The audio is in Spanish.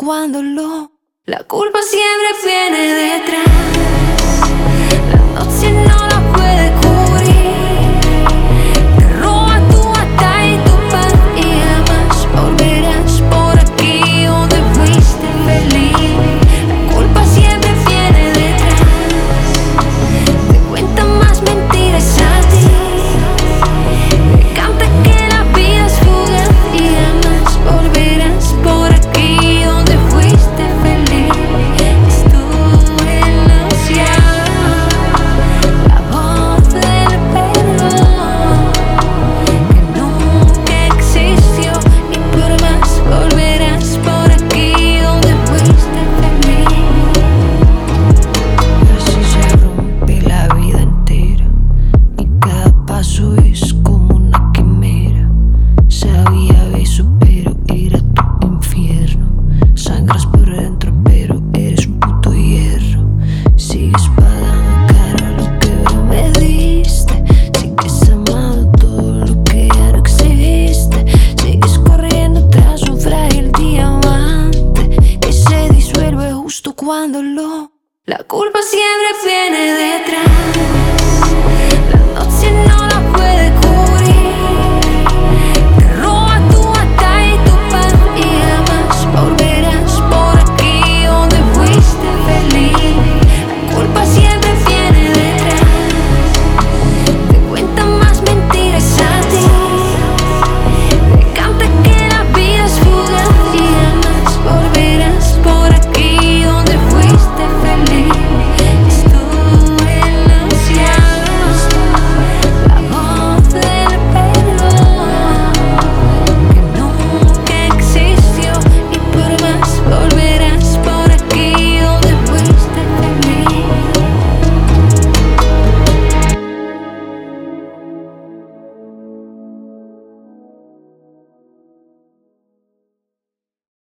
La culpa siempre viene detrás. La noche no la puede cubrir. Te roba tu batalla y tu paz y jamás volverás por aquí donde fuiste feliz. La culpa siempre viene detrás. Te cuentan más mentiras a ti. Te canta que la vida es fugaz y jamás volverás por aquí donde fuiste feliz. Estuve anunciada la voz del perdón que nunca existió y por más volverás por aquí donde fuiste feliz. Así se rompe la vida entera y cada paso es como una quimera. Sabía eso, pero era tu infierno. Sangras por dentro, pero eres un puto hierro. Sigues pagando caro lo que no me diste. Sigues amando todo lo que ya no existe. Sigues corriendo tras un frágil diamante que se disuelve justo cuando La culpa siempre viene detrás.